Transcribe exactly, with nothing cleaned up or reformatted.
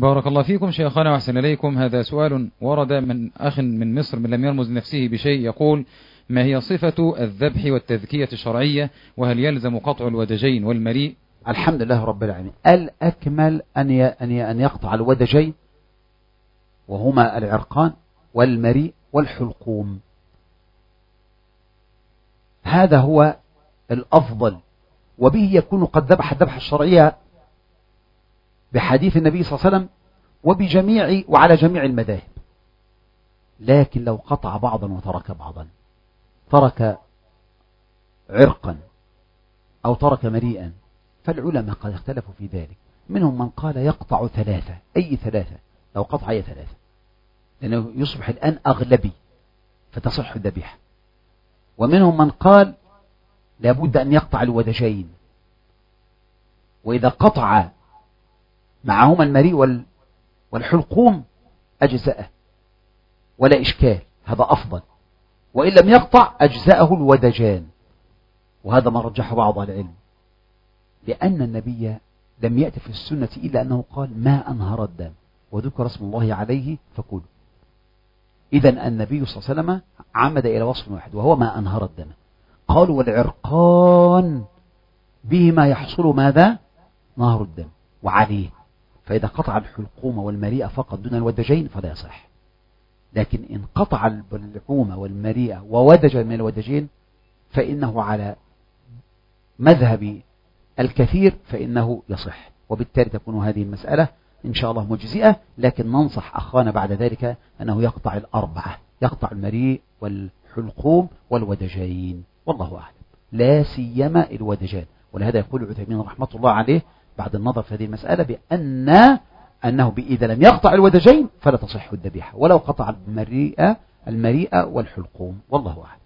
بارك الله فيكم شيخنا وأحسن إليكم. هذا سؤال ورد من أخ من مصر من لم يرمز نفسه بشيء، يقول: ما هي صفة الذبح والتذكية الشرعية، وهل يلزم قطع الودجين والمريء؟ الحمد لله رب العالمين. الأكمل أن أن يقطع الودجين وهما العرقان والمريء والحلقوم، هذا هو الأفضل، وبه يكون قد ذبح الذبح الشرعية بحديث النبي صلى الله عليه وسلم وبجميع وعلى جميع المذاهب. لكن لو قطع بعضا وترك بعضا، ترك عرقا أو ترك مريئا، فالعلماء قد اختلفوا في ذلك. منهم من قال يقطع ثلاثة، أي ثلاثة، لو قطع أي ثلاثة، لأنه يصبح الآن أغلبي فتصح الذبيحة. ومنهم من قال لابد أن يقطع الودجين، وإذا قطع معهما المريء والحلقوم أجزأه ولا إشكال، هذا أفضل. وإن لم يقطع أجزأه الودجان، وهذا ما رجح بعض العلم، لأن النبي لم يأتي في السنة إلا أنه قال ما أنهر الدم وذكر اسم الله عليه فكلوا. إذن النبي صلى الله عليه وسلم عمد إلى وصف واحد وهو ما أنهر الدم. قالوا والعرقان بهما يحصل ماذا؟ نهر الدم وعليه، فإذا قطع الحلقوم والمريء فقط دون الودجين فلا يصح. لكن إن قطع الحلقوم والمريء وودج من الودجين فإنه على مذهب الكثير فإنه يصح، وبالتالي تكون هذه المسألة إن شاء الله مجزئة. لكن ننصح أخانا بعد ذلك أنه يقطع الأربعة، يقطع المريء والحلقوم والودجين، والله أعلم، لا سيما الودجان. ولهذا يقول عثيمين رحمة الله عليه بعد النظر في هذه المسألة بأن أنه إذا لم يقطع الودجين فلا تصح الذبيحة، ولو قطع المريء المريء والحلقوم، والله أعلم.